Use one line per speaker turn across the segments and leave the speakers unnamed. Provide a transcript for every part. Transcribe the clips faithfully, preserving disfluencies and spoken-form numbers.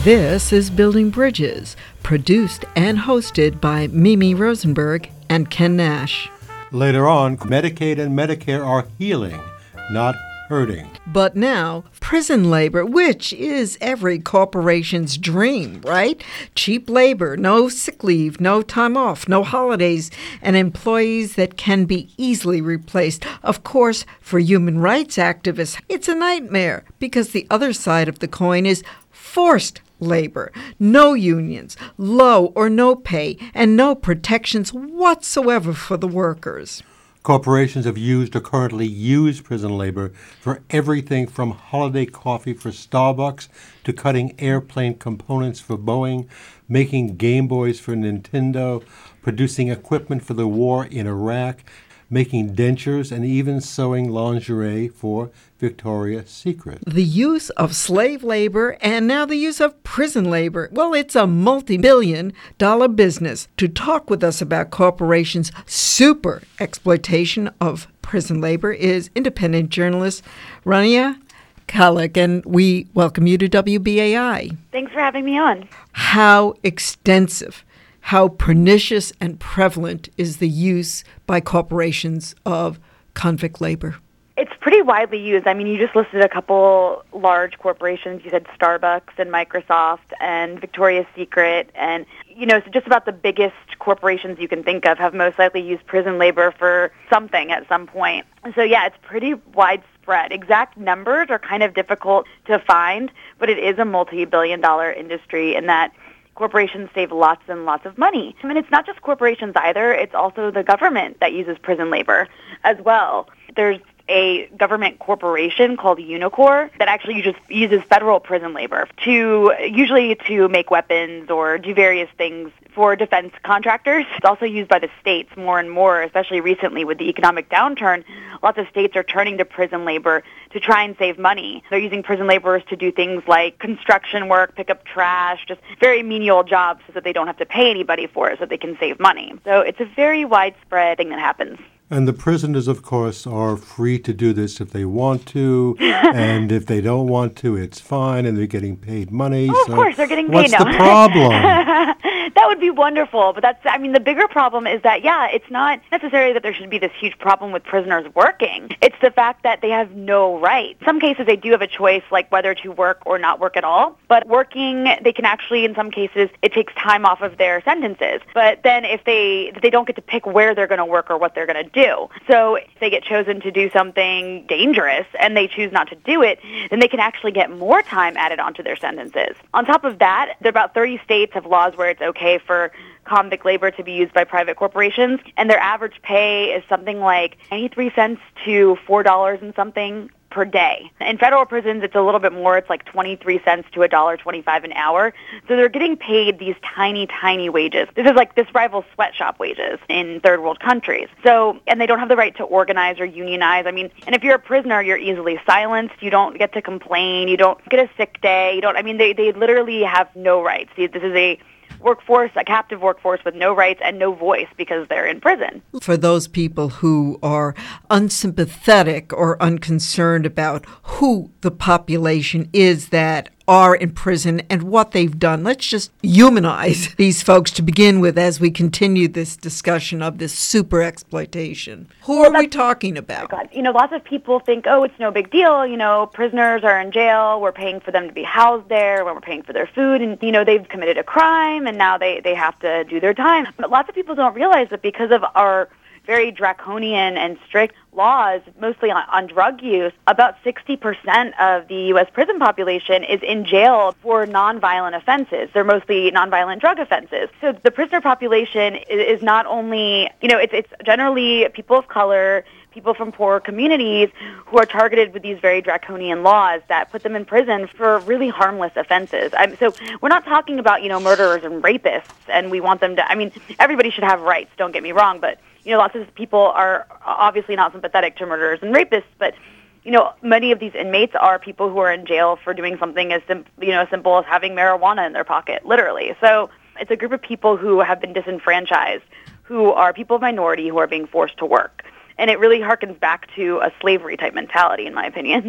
This is Building Bridges, produced and hosted by Mimi Rosenberg and Ken Nash.
Later on, Medicaid and Medicare are healing, not hurting.
But now, prison labor, which is every corporation's dream, right? Cheap labor, no sick leave, no time off, no holidays, and employees that can be easily replaced. Of course, for human rights activists, it's a nightmare because the other side of the coin is forced labor, no unions, low or no pay, and no protections whatsoever for the workers.
Corporations have used or currently use prison labor for everything from holiday coffee for Starbucks to cutting airplane components for Boeing, making Game Boys for Nintendo, producing equipment for the war in Iraq, making dentures, and even sewing lingerie for Victoria's Secret.
The use of slave labor and now the use of prison labor. Well, it's a multi-billion dollar business. To talk with us about corporations' super exploitation of prison labor is independent journalist Rania Khalek, and we welcome you to W B A I.
Thanks for having me on.
How extensive, how pernicious and prevalent is the use by corporations of convict labor?
It's pretty widely used. I mean, you just listed a couple large corporations. You said Starbucks and Microsoft and Victoria's Secret. And, you know, so just about the biggest corporations you can think of have most likely used prison labor for something at some point. So, yeah, it's pretty widespread. Exact numbers are kind of difficult to find, but it is a multi-billion dollar industry in that corporations save lots and lots of money. I mean, it's not just corporations either. It's also the government that uses prison labor as well. There's a government corporation called Unicor that actually just uses federal prison labor to usually to make weapons or do various things for defense contractors. It's also used by the states more and more, especially recently with the economic downturn. Lots of states are turning to prison labor to try and save money. They're using prison laborers to do things like construction work, pick up trash, just very menial jobs so that they don't have to pay anybody for it so that they can save money. So it's a very widespread thing that happens.
And the prisoners, of course, are free to do this if they want to, and if they don't want to, it's fine, and they're getting paid money.
Oh,
so
of course, they're getting paid.
What's
no.
the problem?
That would be wonderful, but that's, I mean, the bigger problem is that, yeah, it's not necessarily that there should be this huge problem with prisoners working. It's the fact that they have no right. In some cases, they do have a choice, like whether to work or not work at all, but working, they can actually, in some cases, it takes time off of their sentences. But then if they, they don't get to pick where they're going to work or what they're going to do. So if they get chosen to do something dangerous and they choose not to do it, then they can actually get more time added onto their sentences. On top of that, there are about thirty states have laws where it's okay for convict labor to be used by private corporations, and their average pay is something like ninety-three cents to four dollars and something per day. In federal prisons, it's a little bit more. It's like twenty-three cents to one dollar twenty-five an hour. So they're getting paid these tiny, tiny wages. This is like this rivals sweatshop wages in third world countries. So, and they don't have the right to organize or unionize. I mean, and if you're a prisoner, you're easily silenced. You don't get to complain. You don't get a sick day. You don't, I mean, they, they literally have no rights. This is a workforce, a captive workforce with no rights and no voice because they're in prison.
For those people who are unsympathetic or unconcerned about who the population is that are in prison and what they've done, let's just humanize these folks to begin with as we continue this discussion of this super exploitation. Who well, are we talking about?
God. You know, lots of people think, oh, it's no big deal. You know, prisoners are in jail. We're paying for them to be housed there. We're paying for their food. And, you know, they've committed a crime and now they, they have to do their time. But lots of people don't realize that because of our very draconian and strict laws, mostly on, on drug use, about sixty percent of the U S prison population is in jail for nonviolent offenses. They're mostly nonviolent drug offenses. So the prisoner population is, is not only, you know, it's, it's generally people of color, people from poor communities who are targeted with these very draconian laws that put them in prison for really harmless offenses. I mean, so we're not talking about, you know, murderers and rapists, and we want them to, I mean, everybody should have rights, don't get me wrong, but, you know, lots of people are obviously not sympathetic to murderers and rapists, but, you know, many of these inmates are people who are in jail for doing something as, sim- you know, simple as having marijuana in their pocket, literally. So it's a group of people who have been disenfranchised, who are people of minority who are being forced to work. And it really harkens back to a slavery-type mentality, in my opinion.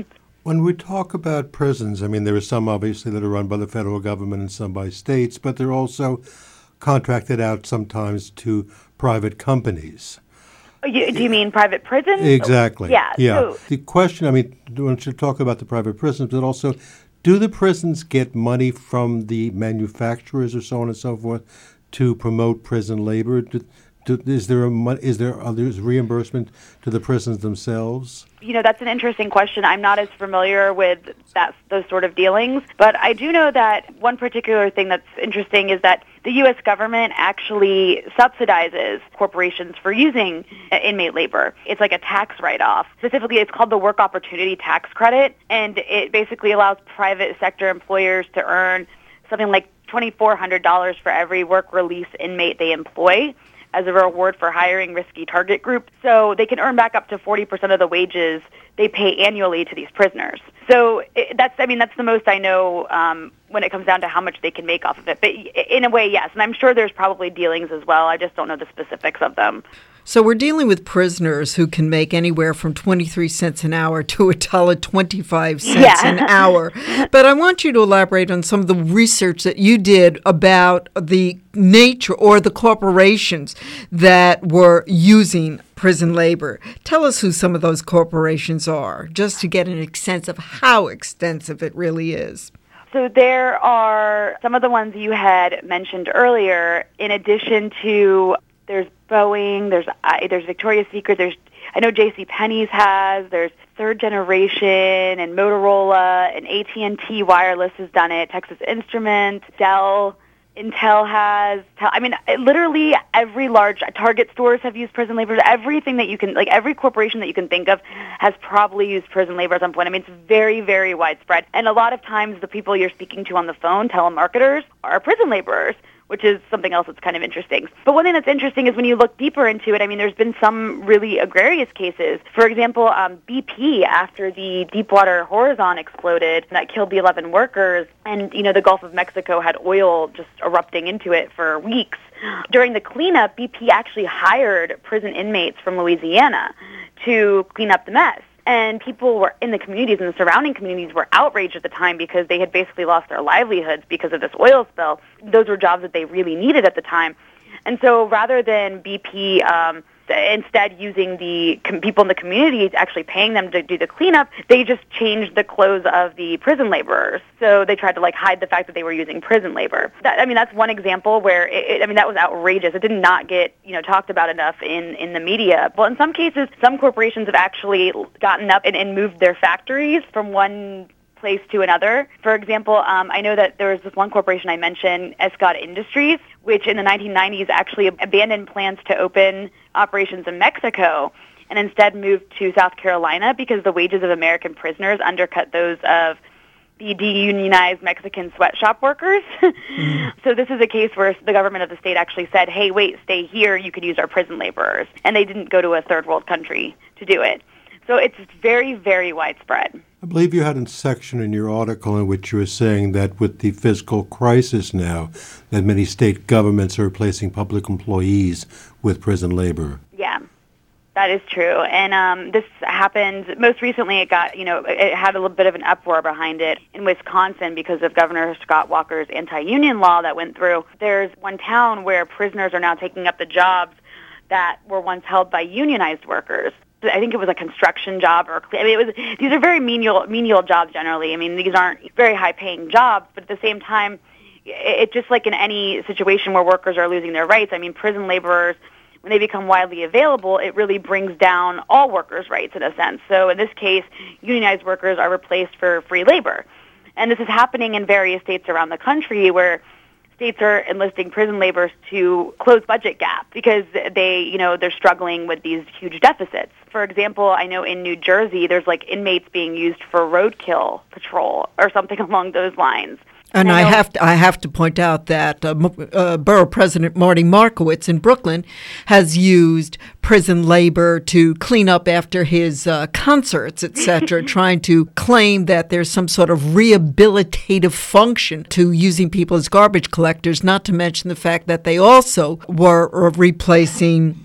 When we talk about prisons, I mean, there are some obviously that are run by the federal government and some by states, but they're also contracted out sometimes to private companies.
You, do you mean private prisons?
Exactly.
Yeah.
Yeah.
So,
the question, I mean, we should talk about the private prisons, but also, do the prisons get money from the manufacturers or so on and so forth to promote prison labor? Do, do, is there a mon- is there others reimbursement to the prisons themselves?
You know, that's an interesting question. I'm not as familiar with that those sort of dealings, but I do know that one particular thing that's interesting is that the U S government actually subsidizes corporations for using inmate labor. It's like a tax write-off. Specifically, it's called the Work Opportunity Tax Credit, and it basically allows private sector employers to earn something like two thousand four hundred dollars for every work release inmate they employ as a reward for hiring risky target groups. So they can earn back up to forty percent of the wages they pay annually to these prisoners. So it, that's, I mean, that's the most I know um, when it comes down to how much they can make off of it. But in a way, yes. And I'm sure there's probably dealings as well. I just don't know the specifics of them.
So we're dealing with prisoners who can make anywhere from twenty-three cents an hour to one dollar and twenty-five cents
Yeah.
an hour. But I want you to elaborate on some of the research that you did about the nature or the corporations that were using prison labor. Tell us who some of those corporations are, just to get a sense of how extensive it really is.
So there are some of the ones you had mentioned earlier, in addition to there's Boeing, there's uh, there's Victoria's Secret, there's I know J C Penney's has, there's Third Generation and Motorola and A T and T Wireless has done it, Texas Instruments, Dell, Intel has. I mean, literally every large Target stores have used prison labor. Everything that you can, like every corporation that you can think of has probably used prison labor at some point. I mean, it's very, very widespread. And a lot of times the people you're speaking to on the phone, telemarketers, are prison laborers, which is something else that's kind of interesting. But one thing that's interesting is when you look deeper into it, I mean, there's been some really egregious cases. For example, um, B P, after the Deepwater Horizon exploded, that killed the eleven workers, and, you know, the Gulf of Mexico had oil just erupting into it for weeks. During the cleanup, B P actually hired prison inmates from Louisiana to clean up the mess. And people were in the communities and the surrounding communities were outraged at the time because they had basically lost their livelihoods because of this oil spill. Those were jobs that they really needed at the time. And so rather than B P um, instead using the com- people in the community, actually paying them to do the cleanup, they just changed the clothes of the prison laborers. So they tried to like hide the fact that they were using prison labor. That, I mean, that's one example where it, it, I mean, that was outrageous. It did not get, you know, talked about enough in, in the media. Well, in some cases, some corporations have actually gotten up and, and moved their factories from one place to another. For example, um, I know that there was this one corporation I mentioned, Escot Industries, which in the nineteen nineties actually abandoned plans to open operations in Mexico and instead moved to South Carolina because the wages of American prisoners undercut those of the deunionized Mexican sweatshop workers. Mm. So this is a case where the government of the state actually said, hey, wait, stay here, you could use our prison laborers. And they didn't go to a third world country to do it. So it's very, very widespread.
I believe you had a section in your article in which you were saying that with the fiscal crisis now, that many state governments are replacing public employees with prison labor.
Yeah, that is true. And um, this happened, most recently it got, you know, it had a little bit of an uproar behind it in Wisconsin because of Governor Scott Walker's anti-union law that went through. There's one town where prisoners are now taking up the jobs that were once held by unionized workers. I think it was a construction job, or I mean, it was. These are very menial, menial jobs generally. I mean, these aren't very high-paying jobs, but at the same time, it, it just like in any situation where workers are losing their rights. I mean, prison laborers, when they become widely available, it really brings down all workers' rights in a sense. So in this case, unionized workers are replaced for free labor, and this is happening in various states around the country where states are enlisting prison laborers to close budget gaps because they, you know, they're struggling with these huge deficits. For example, I know in New Jersey, there's like inmates being used for roadkill patrol or something along those lines.
And, and I, I have to, I have to point out that uh, uh, Borough President Marty Markowitz in Brooklyn has used prison labor to clean up after his uh, concerts, et cetera, trying to claim that there's some sort of rehabilitative function to using people as garbage collectors, not to mention the fact that they also were replacing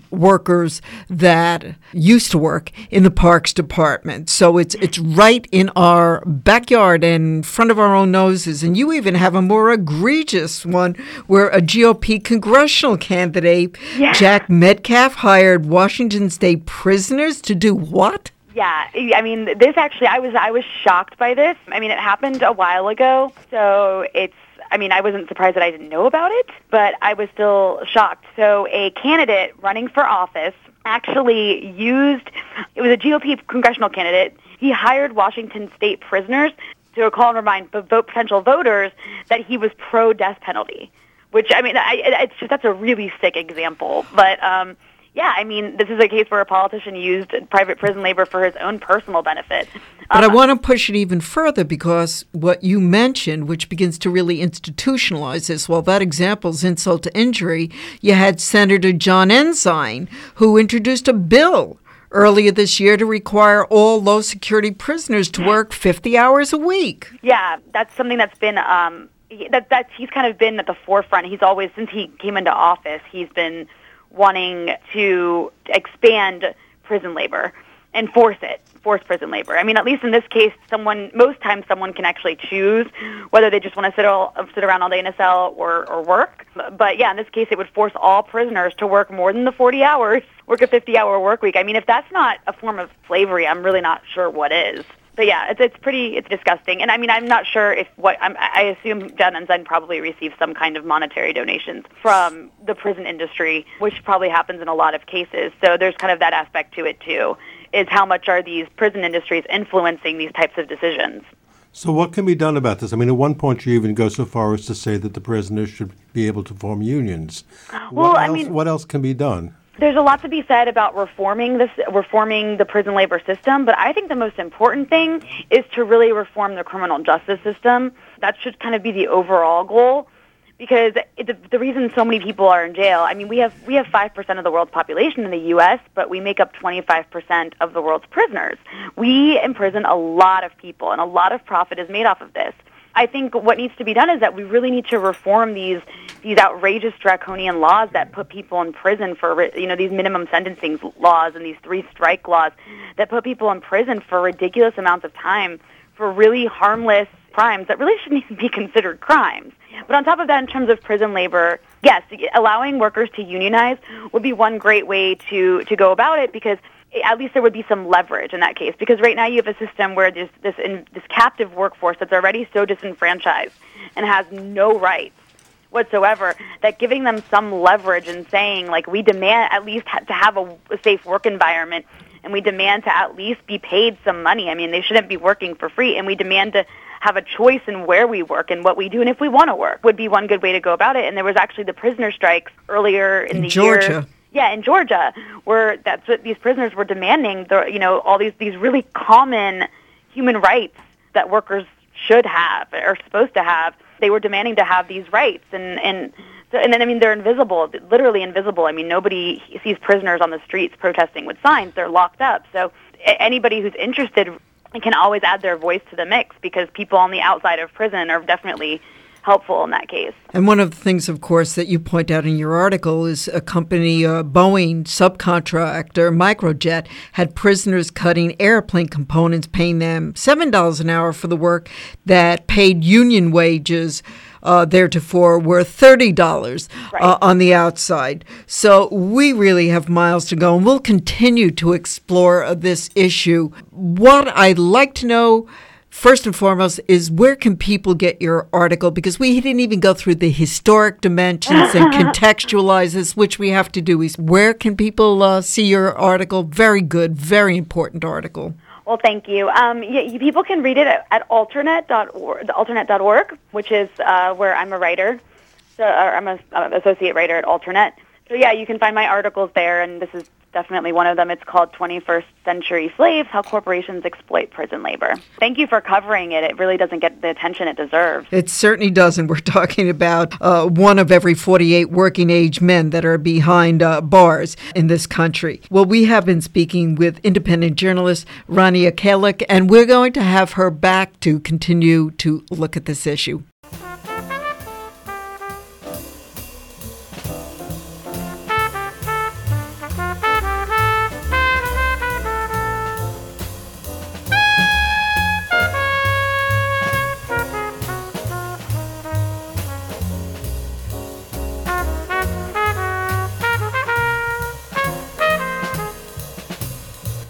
workers that used to work in the Parks Department. So it's it's right in our backyard and in front of our own noses. And you even have a more egregious one where a G O P congressional candidate, yeah. Jack Metcalf, hired Washington State prisoners to do what?
Yeah, I mean, this actually, I was I was shocked by this. I mean, it happened a while ago, so it's, I mean, I wasn't surprised that I didn't know about it, but I was still shocked. So a candidate running for office actually used, it was a G O P congressional candidate, he hired Washington State prisoners to recall and remind vote potential voters that he was pro-death penalty, which, I mean, I, it's just, that's a really sick example, but, um, yeah, I mean, this is a case where a politician used private prison labor for his own personal benefit.
But
Um,
I want to push it even further because what you mentioned, which begins to really institutionalize this, well, that example's insult to injury. You had Senator John Ensign, who introduced a bill earlier this year to require all low-security prisoners to work fifty hours a week.
Yeah, that's something that's been, um, that that's he's kind of been at the forefront. He's always, since he came into office, he's been wanting to expand prison labor and force it, force prison labor. I mean, at least in this case, someone, most times someone can actually choose whether they just want to sit all, sit around all day in a cell or, or work. But yeah, in this case, it would force all prisoners to work more than the forty hours, work a fifty-hour work week. I mean, if that's not a form of slavery, I'm really not sure what is. But yeah, it's, it's pretty, it's disgusting. And I mean, I'm not sure if what, I'm, I assume John Ensign probably received some kind of monetary donations from the prison industry, which probably happens in a lot of cases. So there's kind of that aspect to it too, is how much are these prison industries influencing these types of decisions.
So what can be done about this? I mean, at one point you even go so far as to say that the prisoners should be able to form unions.
Well,
what
I
else,
mean,
what else can be done?
There's a lot to be said about reforming this, reforming the prison labor system, but I think the most important thing is to really reform the criminal justice system. That should kind of be the overall goal, because it, the, the reason so many people are in jail, I mean, we have we have five percent of the world's population in the U S, but we make up twenty-five percent of the world's prisoners. We imprison a lot of people, and a lot of profit is made off of this. I think what needs to be done is that we really need to reform these these outrageous draconian laws that put people in prison for, you know, these minimum sentencing laws and these three strike laws that put people in prison for ridiculous amounts of time for really harmless crimes that really shouldn't even be considered crimes. But on top of that, in terms of prison labor, yes, allowing workers to unionize would be one great way to, to go about it, because at least there would be some leverage in that case. Because right now you have a system where there's this in, this captive workforce that's already so disenfranchised and has no rights whatsoever, that giving them some leverage and saying, like, we demand at least ha- to have a, a safe work environment, and we demand to at least be paid some money. I mean, they shouldn't be working for free, and we demand to have a choice in where we work and what we do and if we want to work would be one good way to go about it. And there was actually the prisoner strikes earlier in,
in
the
Georgia.
year. Yeah, in Georgia, where that's what these prisoners were demanding, the, you know, all these, these really common human rights that workers should have or are supposed to have. They were demanding to have these rights, and and so, and then I mean they're invisible, literally invisible. I mean nobody sees prisoners on the streets protesting with signs; they're locked up. So anybody who's interested can always add their voice to the mix, because people on the outside of prison are definitely helpful in that case.
And one of the things, of course, that you point out in your article is a company, uh, Boeing subcontractor, Microjet, had prisoners cutting airplane components, paying them seven dollars an hour for the work that paid union wages uh, theretofore were thirty dollars
right.
uh, on the outside. So we really have miles to go, and we'll continue to explore uh, this issue. What I'd like to know, first and foremost, is where can people get your article? Because we didn't even go through the historic dimensions and contextualize this, which we have to do. Is where can people uh, see your article? Very good, very important article.
Well, thank you. Um, yeah, you, people can read it at, at alternet dot org, alternet dot org, which is uh, where I'm a writer. So or I'm an associate writer at Alternet. So yeah, you can find my articles there, and this is definitely one of them. It's called twenty-first Century Slaves, How Corporations Exploit Prison Labor. Thank you for covering it. It really doesn't get the attention it deserves.
It certainly doesn't. We're talking about uh, one of every forty-eight working age men that are behind uh, bars in this country. Well, we have been speaking with independent journalist Rania Khalek, and we're going to have her back to continue to look at this issue.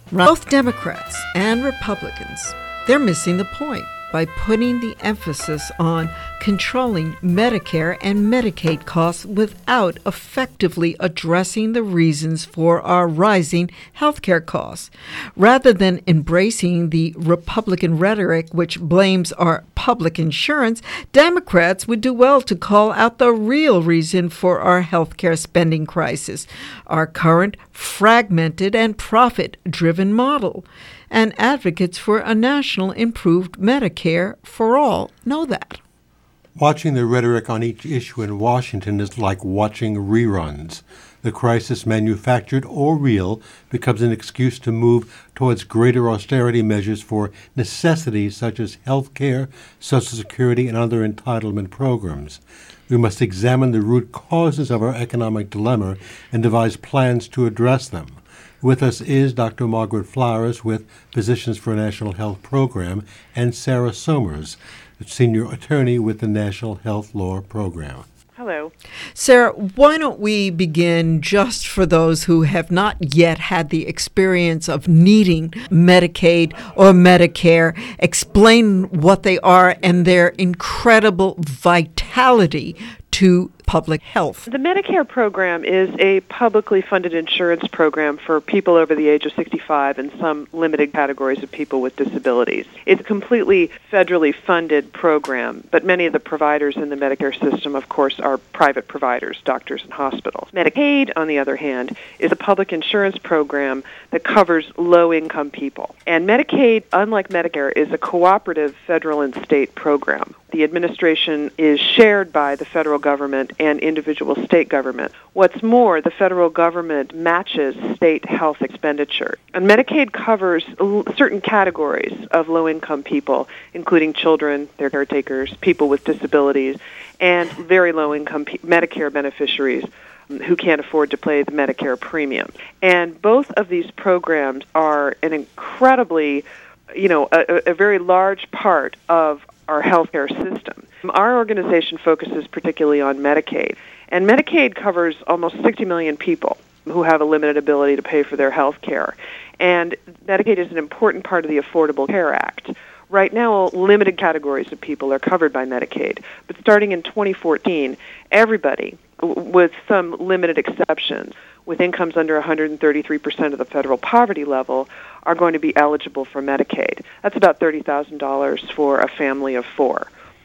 Both Democrats and Republicans, they're missing the point by putting the emphasis on controlling Medicare and Medicaid costs without effectively addressing the reasons for our rising healthcare costs. Rather than embracing the Republican rhetoric which blames our public insurance, Democrats would do well to call out the real reason for our healthcare spending crisis, our current fragmented and profit-driven model. And advocates for a national improved Medicare for all know that.
Watching the rhetoric on each issue in Washington is like watching reruns. The crisis, manufactured or real, becomes an excuse to move towards greater austerity measures for necessities such as health care, Social Security, and other entitlement programs. We must examine the root causes of our economic dilemma and devise plans to address them. With us is Doctor Margaret Flowers with Physicians for a National Health Program and Sarah Somers, Senior Attorney with the National Health Law Program.
Hello.
Sarah, why don't we begin just for those who have not yet had the experience of needing Medicaid or Medicare, explain what they are and their incredible vitality to public health.
The Medicare program is a publicly funded insurance program for people over the age of sixty-five and some limited categories of people with disabilities. It's a completely federally funded program, but many of the providers in the Medicare system, of course, are private providers, doctors and hospitals. Medicaid, on the other hand, is a public insurance program that covers low-income people. And Medicaid, unlike Medicare, is a cooperative federal and state program. The administration is shared by the federal government and individual state government. What's more, the federal government matches state health expenditure. And Medicaid covers certain categories of low-income people, including children, their caretakers, people with disabilities, and very low-income pe- Medicare beneficiaries who can't afford to pay the Medicare premium. And both of these programs are an incredibly, you know, a, a very large part of our healthcare system. Our organization focuses particularly on Medicaid, and Medicaid covers almost sixty million people who have a limited ability to pay for their health care. And Medicaid is an important part of the Affordable Care Act. Right now, limited categories of people are covered by Medicaid, but starting in twenty fourteen, everybody, with some limited exceptions, with incomes under one hundred thirty-three percent of the federal poverty level, are going to be eligible for Medicaid. That's about thirty thousand dollars for a family of four.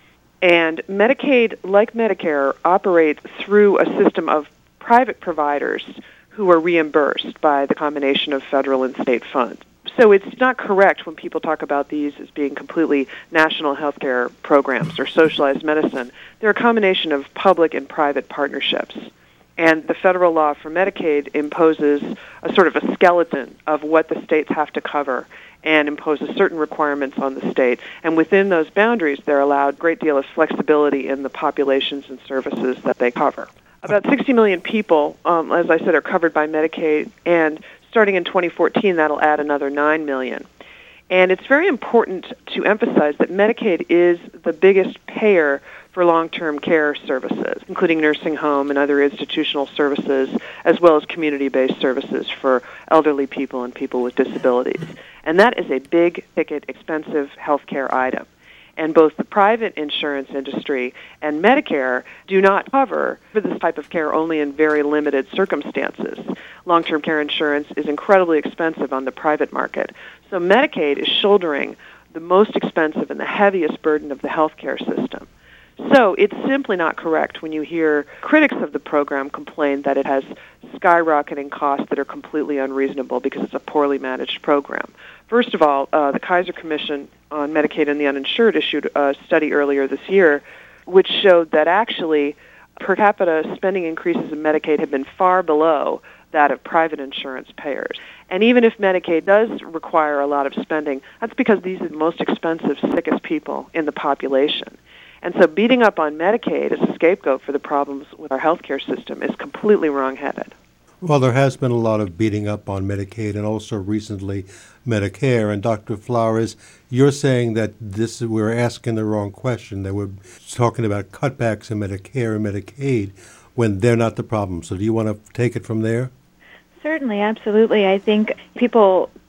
And Medicaid, like Medicare, operates through a system of private providers who are reimbursed by the combination of federal and state funds. So it's not correct when people talk about these as being completely national health care programs or socialized medicine. They're a combination of public and private partnerships. And the federal law for Medicaid imposes a sort of a skeleton of what the states have to cover and imposes certain requirements on the state. And within those boundaries, they're allowed a great deal of flexibility in the populations and services that they cover. About sixty million people, um, as I said, are covered by Medicaid, and starting in twenty fourteen, that'll add another nine million. And it's very important to emphasize that Medicaid is the biggest payer for long-term care services, including nursing home and other institutional services, as well as community-based services for elderly people and people with disabilities. And that is a big-ticket, expensive health care item. And both the private insurance industry and Medicare do not cover for this type of care only in very limited circumstances. Long-term care insurance is incredibly expensive on the private market. So Medicaid is shouldering the most expensive and the heaviest burden of the healthcare system. So it's simply not correct when you hear critics of the program complain that it has skyrocketing costs that are completely unreasonable because it's a poorly managed program. First of all, uh, the Kaiser Commission on Medicaid and the Uninsured issued a study earlier this year which showed that actually per capita spending increases in Medicaid have been far below that of private insurance payers. And even if Medicaid does require a lot of spending, that's because these are the most expensive, sickest people in the population. And so beating up on Medicaid as a scapegoat for the problems with our healthcare system is completely wrong-headed.
Well, there has been a lot of beating up on Medicaid and also recently Medicare. And Doctor Flowers, you're saying that this we're asking the wrong question, that we're talking about cutbacks in Medicare and Medicaid when they're not the problem. So do you want to take it from there?
Certainly, absolutely. I think people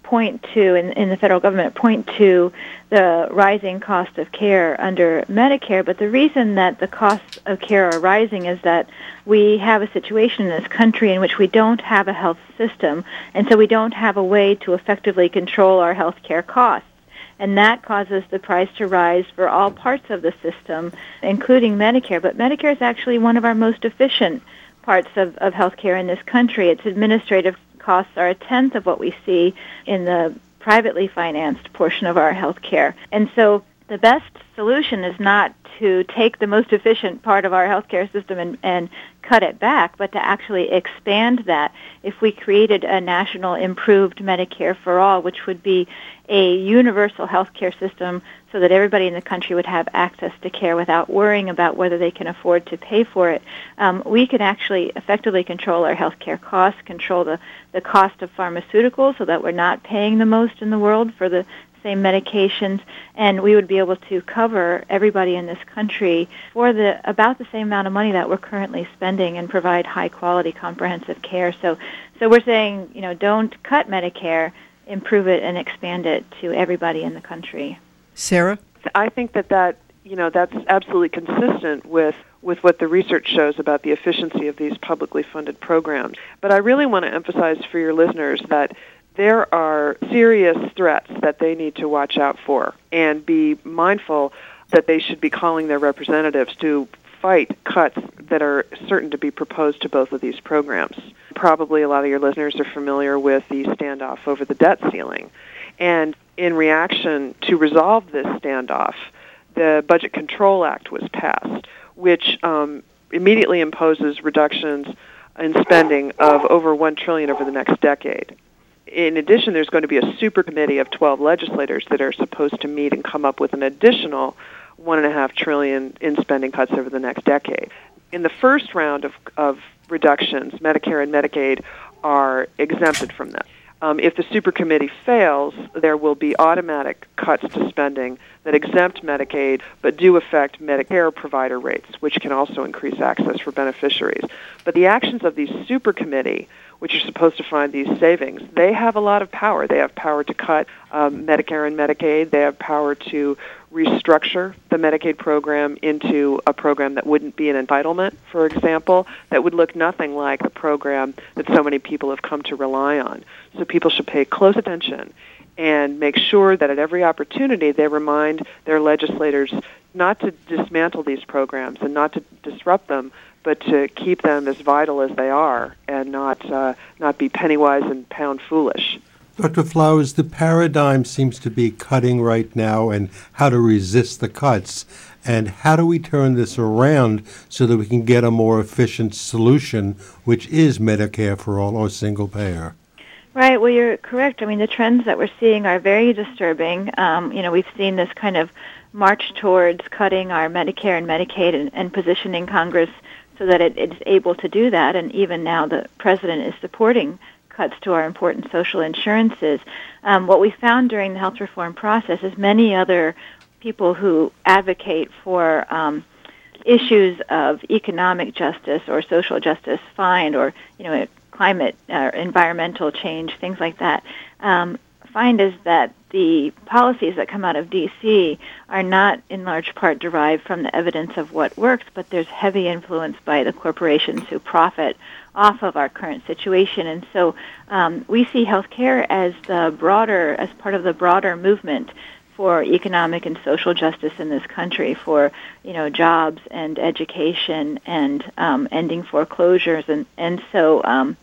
point to, in, in the federal government, point to the rising cost of care under Medicare. But the reason that the costs of care are rising is that we have a situation in this country in which we don't have a health system, and so we don't have a way to effectively control our health care costs. And that causes the price to rise for all parts of the system, including Medicare. But Medicare is actually one of our most efficient parts of, of health care in this country. Its administrative costs are a tenth of what we see in the privately financed portion of our health care. And so the best solution is not to take the most efficient part of our healthcare system and, and cut it back, but to actually expand that. If we created a national improved Medicare for all, which would be a universal healthcare system so that everybody in the country would have access to care without worrying about whether they can afford to pay for it, um, we could actually effectively control our healthcare costs, control the, the cost of pharmaceuticals so that we're not paying the most in the world for the same medications, and we would be able to cover everybody in this country for the about the same amount of money that we're currently spending and provide high quality comprehensive care. So so we're saying, you know, don't cut Medicare, improve it and expand it to everybody in the country.
Sarah?
I think that that, you know, that's absolutely consistent with with what the research shows about the efficiency of these publicly funded programs. But I really want to emphasize for your listeners that there are serious threats that they need to watch out for and be mindful that they should be calling their representatives to fight cuts that are certain to be proposed to both of these programs. Probably a lot of your listeners are familiar with the standoff over the debt ceiling. And in reaction to resolve this standoff, the Budget Control Act was passed, which um, immediately imposes reductions in spending of over one trillion dollars over the next decade. In addition, there's going to be a super committee of twelve legislators that are supposed to meet and come up with an additional one and a half trillion in spending cuts over the next decade. In the first round of, of reductions, Medicare and Medicaid are exempted from this. Um, if the super committee fails, there will be automatic cuts to spending that exempt Medicaid but do affect Medicare provider rates, which can also increase access for beneficiaries. But the actions of the super committee, which are supposed to find these savings, they have a lot of power. They have power to cut um, Medicare and Medicaid. They have power to restructure the Medicaid program into a program that wouldn't be an entitlement, for example, that would look nothing like the program that so many people have come to rely on. So people should pay close attention and make sure that at every opportunity they remind their legislators not to dismantle these programs and not to disrupt them, but to keep them as vital as they are and not uh, not be penny wise and pound foolish.
Doctor Flowers, the paradigm seems to be cutting right now and how to resist the cuts. And how do we turn this around so that we can get a more efficient solution, which is Medicare for all or single payer?
Right. Well, you're correct. I mean, the trends that we're seeing are very disturbing. Um, you know, we've seen this kind of march towards cutting our Medicare and Medicaid and, and positioning Congress so that it, it's able to do that. And even now the president is supporting cuts to our important social insurances. Um, what we found during the health reform process is many other people who advocate for um, issues of economic justice or social justice find, or, you know, climate or uh, environmental change, things like that, um, find is that the policies that come out of D C are not in large part derived from the evidence of what works, but there's heavy influence by the corporations who profit off of our current situation. And so um, we see healthcare as the broader, as part of the broader movement for economic and social justice in this country, for, you know, jobs and education and um, ending foreclosures. And, and so um,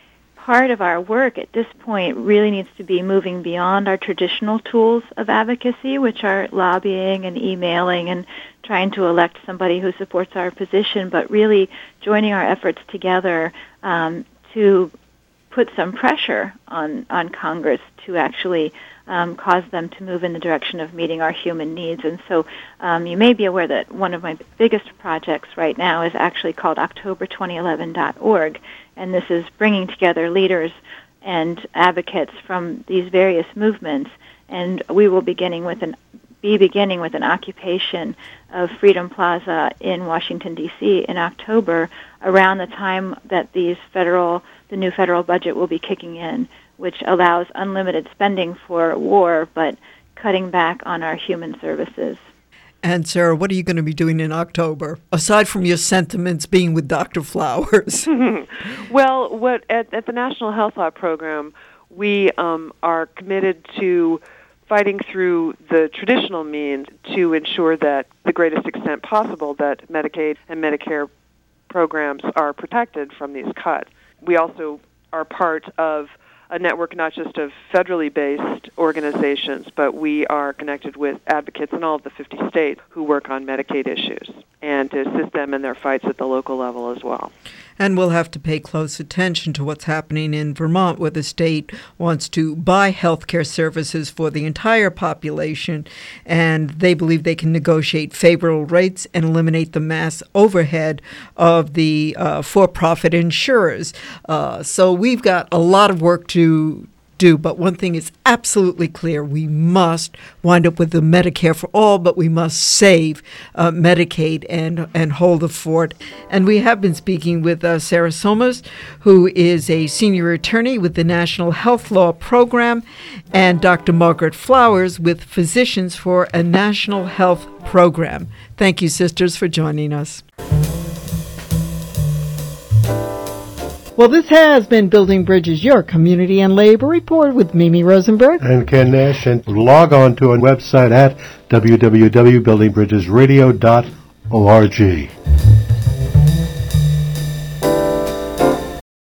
part of our work at this point really needs to be moving beyond our traditional tools of advocacy, which are lobbying and emailing and trying to elect somebody who supports our position, but really joining our efforts together um, to put some pressure on, on Congress to actually um, cause them to move in the direction of meeting our human needs. And so um, you may be aware that one of my biggest projects right now is actually called October twenty eleven dot org, and this is bringing together leaders and advocates from these various movements, and we will beginning with an be beginning with an occupation of Freedom Plaza in Washington, D C in October, around the time that these federal, the new federal budget will be kicking in, which allows unlimited spending for war, but cutting back on our human services.
And Sarah, what are you going to be doing in October, aside from your sentiments being with Doctor Flowers?
Well, what at, at the National Health Law Program, we um, are committed to fighting through the traditional means to ensure that the greatest extent possible that Medicaid and Medicare programs are protected from these cuts. We also are part of a network not just of federally based organizations, but we are connected with advocates in all of the fifty states who work on Medicaid issues and to assist them in their fights at the local level as well.
And we'll have to pay close attention to what's happening in Vermont, where the state wants to buy health care services for the entire population, and they believe they can negotiate favorable rates and eliminate the mass overhead of the uh, for-profit insurers. Uh, so we've got a lot of work to do, but one thing is absolutely clear. We must wind up with the Medicare for all, but we must save uh, Medicaid and and hold the fort. And we have been speaking with uh, Sarah Somers, who is a senior attorney with the National Health Law Program, and Doctor Margaret Flowers with Physicians for a National Health Program. Thank you, sisters, for joining us. Well, this has been Building Bridges, your community and labor report with Mimi Rosenberg
and Ken Nash. And log on to our website at w w w dot building bridges radio dot org.